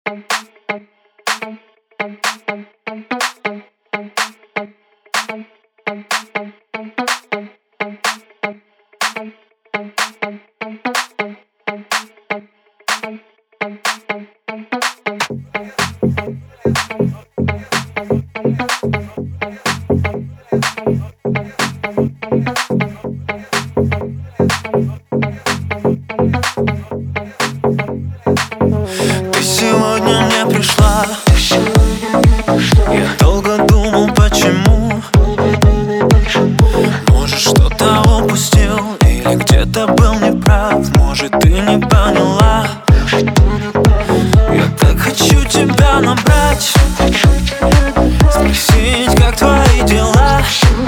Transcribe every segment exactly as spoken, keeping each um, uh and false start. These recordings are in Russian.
Ты сегодня мне пришла. Я долго думал, почему. Может, что-то упустил или где-то был неправ. Может, ты не поняла. Я так хочу тебя набрать, спросить, как твои дела.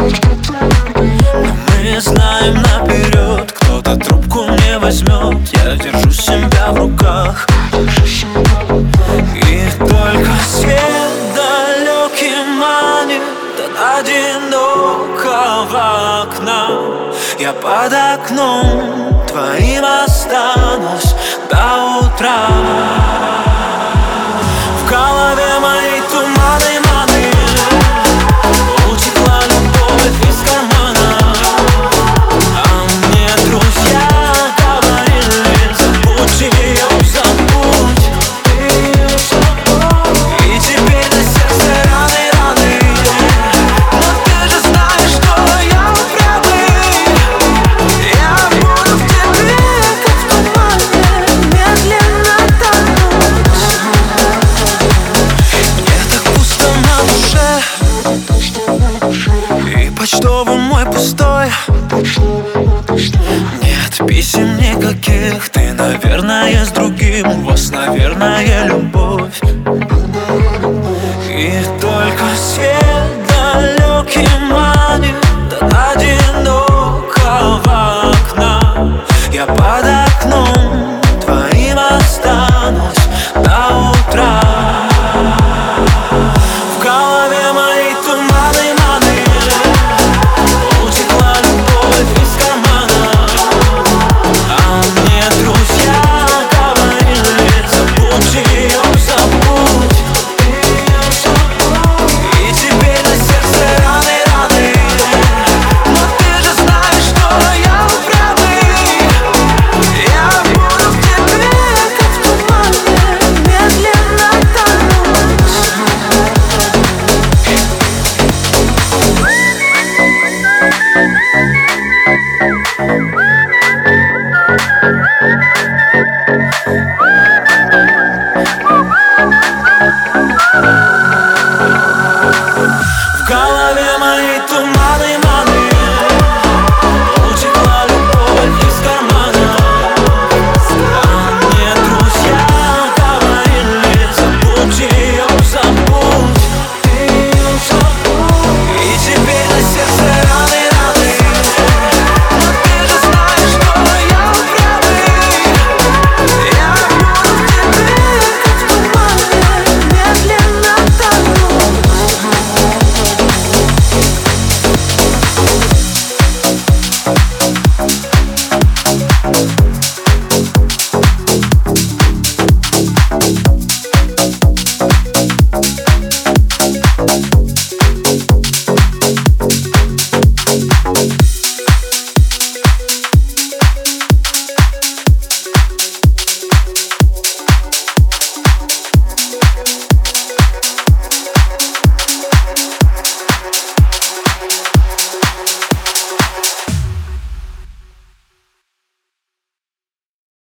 Но мы знаем наперед, кто-то трубку не возьмет. Я держу себя в руках, и только свет далекий манит от одинокого окна. Я под окном твоим останусь до утра. В голове мои туманы, маны. Утекла любовь из кармана. А мне друзья говорили: забудь ее, забудь. И теперь на сердце раны, раны. Но ты же знаешь, что я правый. Я буду в тебе, как в тумане, медленно тонуть. Мне так пусто на душе, и почтовый мой пустой. Нет писем никаких, ты, наверное, с другим. У вас, наверное, любовь. И только свет далекий манит от одинокого окна. Я под окном твоим останусь до утра. В голове мои туманы, маны. Утекла любовь из кармана. А мне друзья говорили: забудь ее, забудь. И теперь на сердце раны, раны. Но ты же знаешь, что я правый. Я буду в тебе, как в тумане, медленно тонуть.